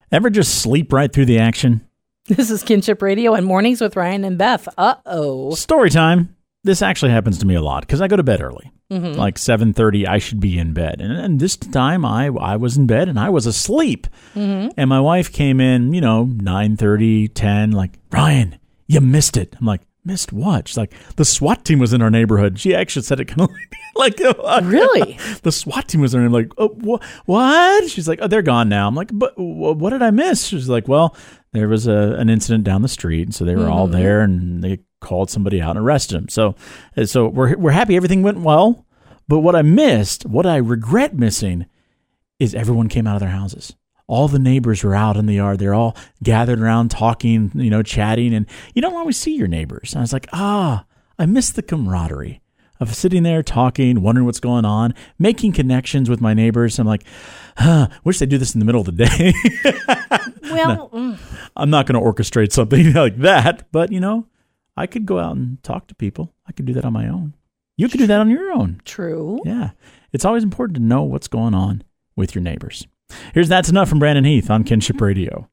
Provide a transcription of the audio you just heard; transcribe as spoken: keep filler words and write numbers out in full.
Ever just sleep right through the action? This is Kinship Radio and Mornings with Ryan and Beth. Uh-oh. Story time. This actually happens to me a lot because I go to bed early. Mm-hmm. Like seven thirty, I should be in bed. And, and this time, I, I was in bed and I was asleep. Mm-hmm. And my wife came in, you know, nine thirty, ten, like, Ryan, you missed it. I'm like, missed what? She's like, the SWAT team was in our neighborhood. She actually said it kind of like, like really? The SWAT team was there. I'm like, oh, wh- what? She's like, oh, they're gone now. I'm like, but wh- what did I miss? She's like, well, there was a, an incident down the street. So they were mm-hmm. all there and they called somebody out and arrested him. So, so we're, we're happy everything went well. But what I missed, what I regret missing is everyone came out of their houses. All the neighbors were out in the yard. They're all gathered around talking, you know, chatting. And you don't always see your neighbors. And I was like, ah, I miss the camaraderie of sitting there talking, wondering what's going on, making connections with my neighbors. I'm like, huh, wish they do this in the middle of the day. Well, no, I'm not going to orchestrate something like that. But, you know, I could go out and talk to people. I could do that on my own. You could do that on your own. True. Yeah. It's always important to know what's going on with your neighbors. Here's That's Enough from Brandon Heath on Kinship Radio.